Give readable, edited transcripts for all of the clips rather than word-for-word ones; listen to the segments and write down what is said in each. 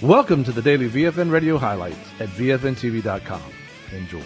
Welcome to the daily VFN radio highlights at VFNTV.com. Enjoy.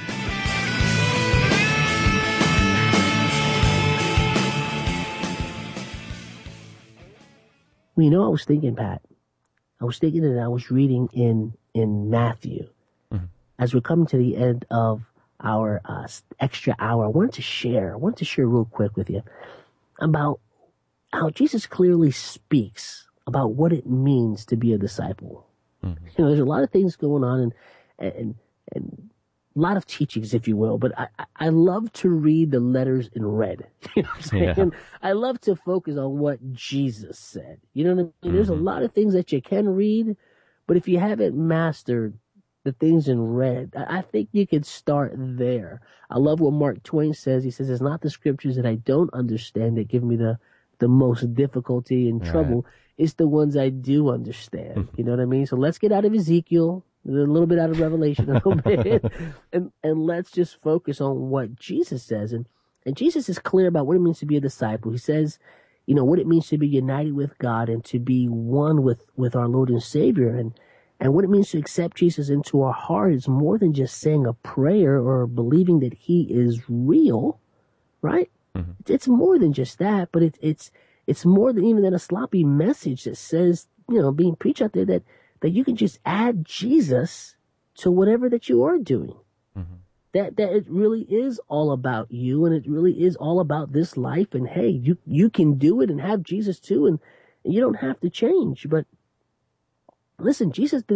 Well, you know, I was thinking, Pat. I was thinking that I was reading in Matthew. Mm-hmm. As we're coming to the end of our extra hour, I wanted to share real quick with you about how Jesus clearly speaks about what it means to be a disciple. Mm-hmm. You know, there's a lot of things going on and a lot of teachings, if you will, but I love to read the letters in red. You know what I'm saying? Yeah. I love to focus on what Jesus said. You know what I mean? Mm-hmm. There's a lot of things that you can read, but if you haven't mastered the things in red, I think you could start there. I love what Mark Twain says. He says, it's not the scriptures that I don't understand that give me the most difficulty and trouble. Right. It's the ones I do understand. You know what I mean? So let's get out of Ezekiel, a little bit out of Revelation, a little bit, and let's just focus on what Jesus says. And Jesus is clear about what it means to be a disciple. He says, you know, what it means to be united with God and to be one with our Lord and Savior. And what it means to accept Jesus into our heart is more than just saying a prayer or believing that he is real, right? Mm-hmm. It's more than just that, but it's more than even a sloppy message that says, you know, being preached out there that you can just add Jesus to whatever that you are doing. Mm-hmm. That it really is all about you, and it really is all about this life. And hey, you can do it and have Jesus too, and you don't have to change. But listen, Jesus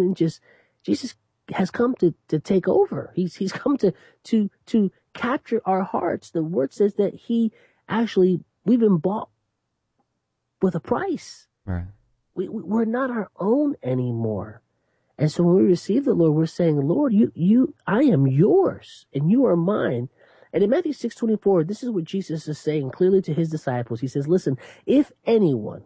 has come to take over. He's come to capture our hearts. The word says that we've been bought with a price. Right. We're not our own anymore. And so when we receive the Lord, we're saying, Lord, I am yours and you are mine. And in Matthew 6:24, this is what Jesus is saying clearly to his disciples. He says, listen, if anyone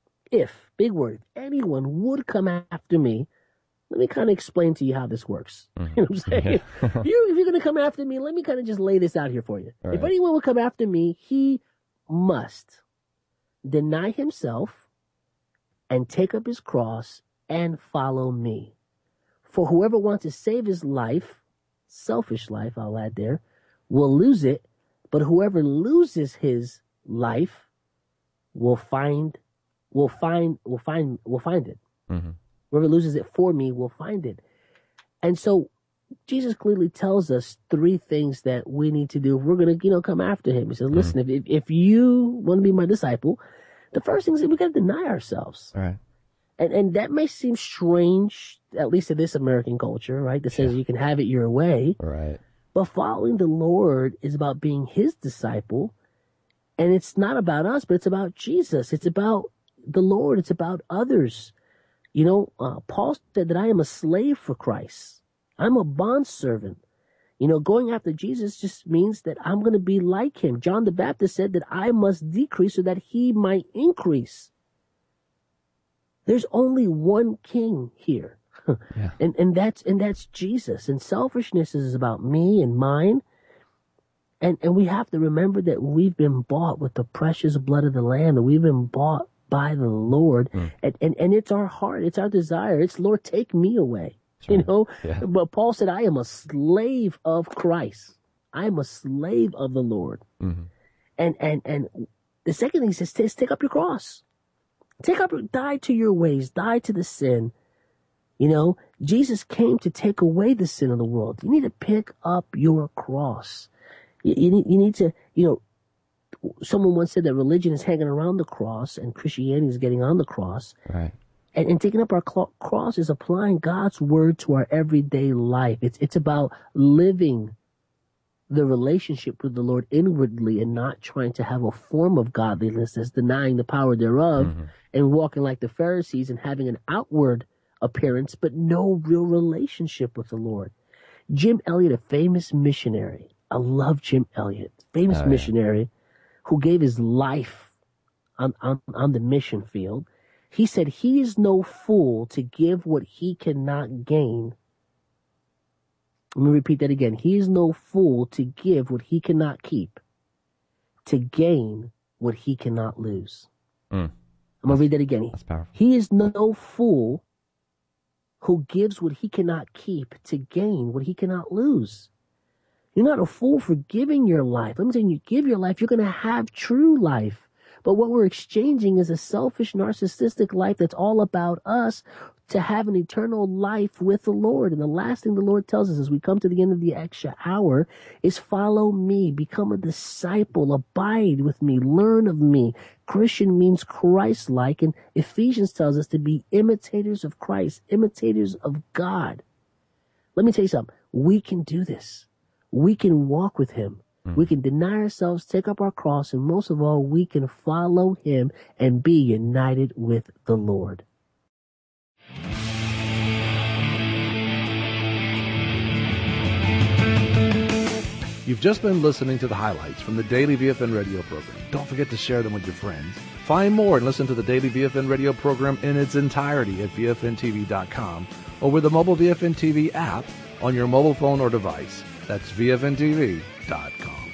would come after me, let me kind of explain to you how this works. Mm-hmm. You know what I'm saying? Yeah. If you're going to come after me, let me kind of just lay this out here for you. Right. If anyone will come after me, he must deny himself and take up his cross and follow me. For whoever wants to save his life, selfish life, I'll add there, will lose it. But whoever loses his life will find it. Mm-hmm. Whoever loses it for me will find it. And so Jesus clearly tells us three things that we need to do if we're going to, come after him. He says, listen, if you want to be my disciple, the first thing is that we got to deny ourselves. Right. And that may seem strange, at least to this American culture, right? That says you can have it your way. Right. But following the Lord is about being his disciple. And it's not about us, but it's about Jesus. It's about the Lord. It's about others. Paul said that I am a slave for Christ. I'm a bondservant. Going after Jesus just means that I'm going to be like him. John the Baptist said that I must decrease so that he might increase. There's only one king here. Yeah. And that's Jesus. And selfishness is about me and mine. And we have to remember that we've been bought with the precious blood of the Lamb, that we've been bought by the Lord. And it's our heart, it's our desire. It's, Lord, take me away. Right. Yeah. But Paul said, I am a slave of Christ. I am a slave of the Lord. Mm-hmm. And the second thing he says, take up your cross. Die to your ways, die to the sin. Jesus came to take away the sin of the world. You need to pick up your cross. You need to, someone once said that religion is hanging around the cross and Christianity is getting on the cross. Right. And taking up our cross is applying God's word to our everyday life. It's about living the relationship with the Lord inwardly and not trying to have a form of godliness that's denying the power thereof and walking like the Pharisees and having an outward appearance but no real relationship with the Lord. Jim Elliot, a famous missionary. I love Jim Elliot, famous missionary who gave his life on the mission field. He said he is no fool to give what he cannot gain. Let me repeat that again. He is no fool to give what he cannot keep, to gain what he cannot lose. I'm going to read that again. That's powerful. He is no fool who gives what he cannot keep to gain what he cannot lose. You're not a fool for giving your life. Let me tell you, you give your life, you're going to have true life. But what we're exchanging is a selfish, narcissistic life that's all about us to have an eternal life with the Lord. And the last thing the Lord tells us as we come to the end of the extra hour is follow me, become a disciple, abide with me, learn of me. Christian means Christ-like, and Ephesians tells us to be imitators of Christ, imitators of God. Let me tell you something. We can do this. We can walk with him. We can deny ourselves, take up our cross, and most of all, we can follow him and be united with the Lord. You've just been listening to the highlights from the Daily VFN radio program. Don't forget to share them with your friends. Find more and listen to the Daily VFN radio program in its entirety at VFNTV.com or with the mobile VFN TV app on your mobile phone or device. That's VFNTV.com.